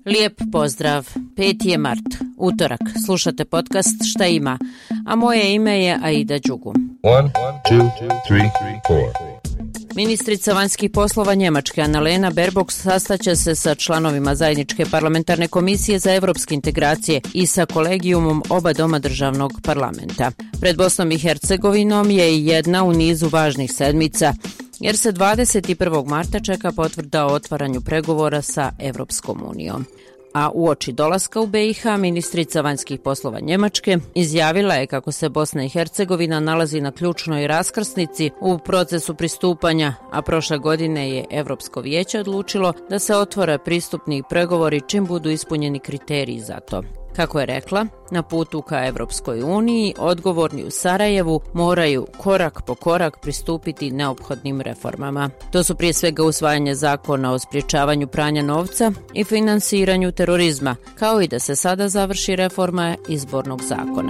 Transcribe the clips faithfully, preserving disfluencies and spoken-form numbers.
Lijep pozdrav, peti je mart, utorak, slušate podcast Šta ima, a moje ime je Aida Đugu. One, two, three, four. Ministrica vanjskih poslova Njemačke Annalena Baerbock sastaće se sa članovima zajedničke parlamentarne komisije za evropske integracije i sa kolegijumom oba doma državnog parlamenta. Pred Bosnom i Hercegovinom je i jedna u nizu važnih sedmica, jer se dvadeset prvog marta čeka potvrda o otvaranju pregovora sa Evropskom unijom. A uoči dolaska u be i ha ministrica vanjskih poslova Njemačke izjavila je kako se Bosna i Hercegovina nalazi na ključnoj raskrsnici u procesu pristupanja, a prošle godine je Evropsko vijeće odlučilo da se otvore pristupni pregovori čim budu ispunjeni kriteriji za to. Kako je rekla, na putu ka Evropskoj uniji odgovorni u Sarajevu moraju korak po korak pristupiti neophodnim reformama. To su prije svega usvajanje zakona o sprječavanju pranja novca i finansiranju terorizma, kao i da se sada završi reforma izbornog zakona.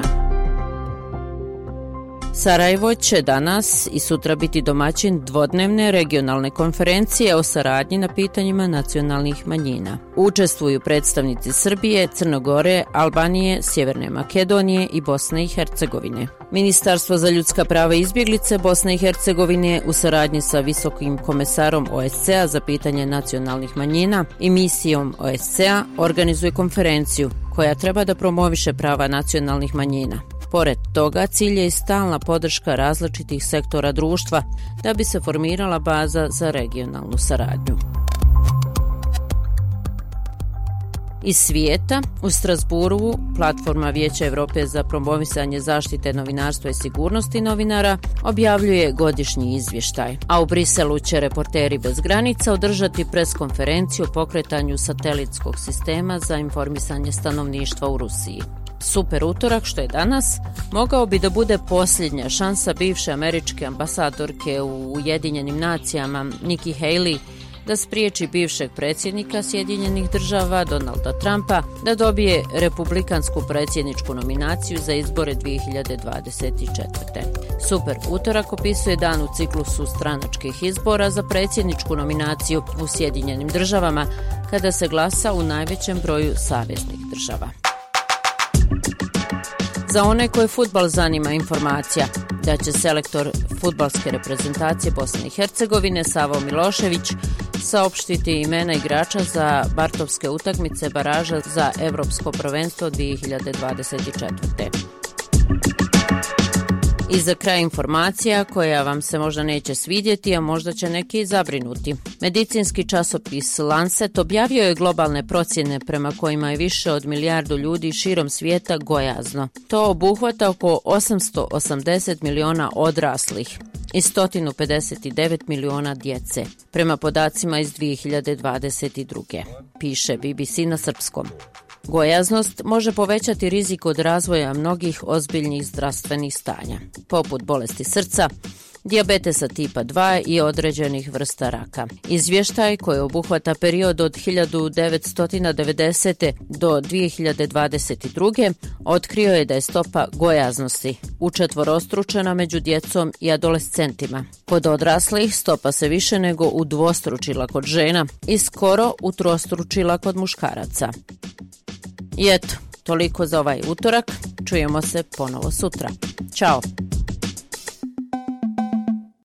Sarajevo će danas i sutra biti domaćin dvodnevne regionalne konferencije o saradnji na pitanjima nacionalnih manjina. Učestvuju predstavnici Srbije, Crne Gore, Albanije, Sjeverne Makedonije i Bosne i Hercegovine. Ministarstvo za ljudska prava i izbjeglice Bosne i Hercegovine u saradnji sa Visokim komesarom o es ce a za pitanje nacionalnih manjina i misijom o es ce a organizuje konferenciju koja treba da promoviše prava nacionalnih manjina. Pored toga, cilj je i stalna podrška različitih sektora društva da bi se formirala baza za regionalnu saradnju. Iz svijeta, u Strasburu, platforma Vijeća Europe za promovisanje zaštite novinarstva i sigurnosti novinara objavljuje godišnji izvještaj, a u Briselu će Reporteri bez granica održati preskonferenciju o pokretanju satelitskog sistema za informisanje stanovništva u Rusiji. Super utorak, što je danas, mogao bi da bude posljednja šansa bivše američke ambasadorke u Ujedinjenim nacijama Nikki Haley da spriječi bivšeg predsjednika Sjedinjenih država Donalda Trumpa da dobije republikansku predsjedničku nominaciju za izbore dvije hiljade dvadeset četvrte. Super utorak opisuje dan u ciklusu stranačkih izbora za predsjedničku nominaciju u Sjedinjenim državama kada se glasa u najvećem broju saveznih država. Za one koje fudbal zanima informacija da će selektor fudbalske reprezentacije Bosne i Hercegovine Savo Milošević saopštiti imena igrača za Bartovske utakmice baraža za Evropsko prvenstvo dvije hiljade dvadeset četvrte. I za kraj informacija koja vam se možda neće svidjeti, a možda će neki i zabrinuti. Medicinski časopis Lancet objavio je globalne procjene prema kojima je više od milijardu ljudi širom svijeta gojazno. To obuhvata oko osamsto osamdeset miliona odraslih i sto pedeset devet miliona djece, prema podacima iz dvije hiljade dvadeset druge. Piše be be ce na srpskom. Gojaznost može povećati rizik od razvoja mnogih ozbiljnih zdravstvenih stanja, poput bolesti srca, dijabetesa tipa dva i određenih vrsta raka. Izvještaj koji obuhvata period od hiljadu devetsto devedesete. do dvije hiljade dvadeset druge. otkrio je da je stopa gojaznosti učetvorostručena među djecom i adolescentima. Kod odraslih stopa se više nego udvostručila kod žena i skoro utrostručila kod muškaraca. I eto, toliko za ovaj utorak. Čujemo se ponovo sutra. Ćao!